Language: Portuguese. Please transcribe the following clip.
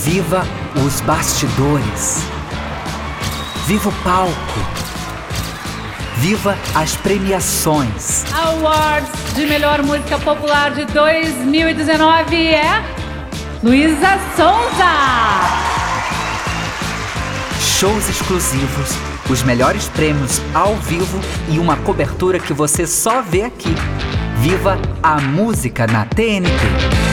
Viva os bastidores. Viva o palco. Viva as premiações. Awards de melhor música popular de 2019 é Luísa Sonza. Shows exclusivos, os melhores prêmios ao vivo e uma cobertura que você só vê aqui. Viva a música na TNT.